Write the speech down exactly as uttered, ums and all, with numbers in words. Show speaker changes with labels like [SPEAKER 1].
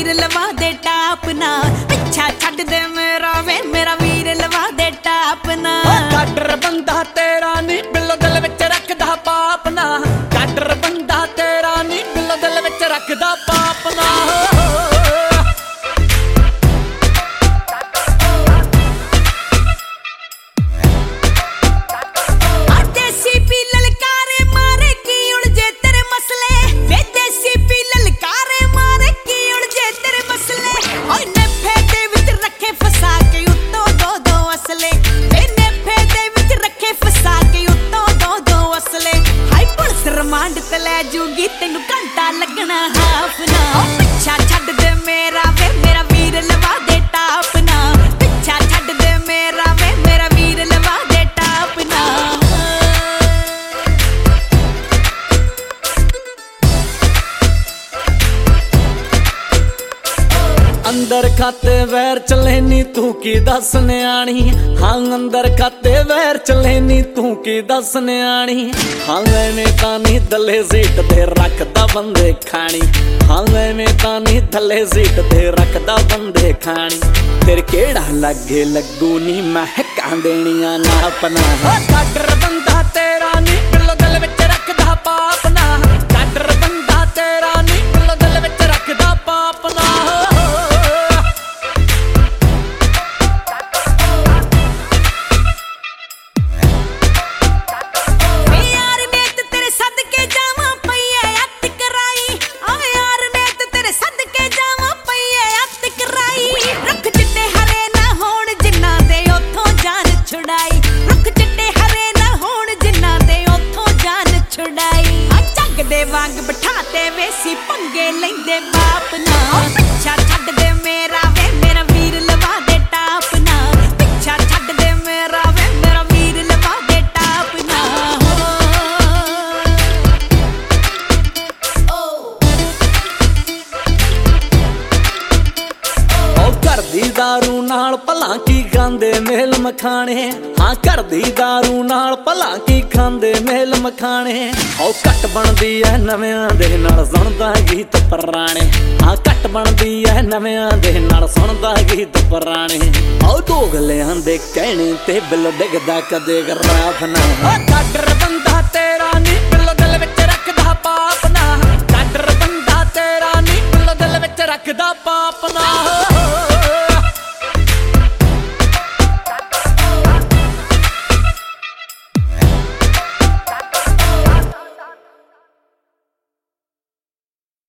[SPEAKER 1] वीर लवा दे टाप ना, पिछा छड्ड दे मेरा वे मेरा वीर लवा दे टाप ना।
[SPEAKER 2] काडर बंदा तेरा नी बिल्लो दिल विच रखदा पाप ना, काडर बंदा तेरा नी बिल्लो दिल विच रखदा पाप ना।
[SPEAKER 1] रिमांड ते लै जूगी तेनू घंटा लगना हाफ ना, पिछा छड्ड दे मेरा वे मेरा वीर लवा दे टाप ना, पिछा छड्ड दे मेरा वे मेरा वीर लवा दे टाप ना।
[SPEAKER 2] अंदर खाते वैर चले नी तू की दस न्याणी, हाँ अंदर खाते वैर चले नी तू की दस न्याणी। हाँ मैंने तानी दले सीट ते रखदा बंदे खानी, हाँ मैंने तानी दले सीट ते रखदा बंदे खानी। तेरे केड़ा लगे लगू नी महका देनिया ना अपना, काडर बंदा तेरा नी बिल्लो दिल विच रखदा पाप ना, काडर बंदा तेरा नी बिल्लो दिल विच रखदा पाप ना।
[SPEAKER 1] वांग बिठाते वेसी पंगे लेंदे बाप ना, पिछा छड्ड दे मेरा वे मेरा वीर लवा दे टाप ना, पिछा छड्ड दे मेरा वे मेरा वीर लवा दे टाप ना।
[SPEAKER 2] ओ घर दी दारू नाल भला की खांदे मेल मखाने, हाँ घर दी दारू नाल भला की खांदे मेल मखाने। ओ घट बनदी ऐ नविआं दे नाल सुणदा गीत पुराणे, हाँ घट बनदी ऐ नविआं दे नाल सुणदा गीत पुराणे। ओ दोगलिआं दे कहणे ते बिल डिगदा कदे गराफ ना, काडर बंदा तेरा नी बिल्लो दिल विच रखदा पाप ना, काडर बंदा तेरा नी बिल्लो दिल विच रखदा पाप ना।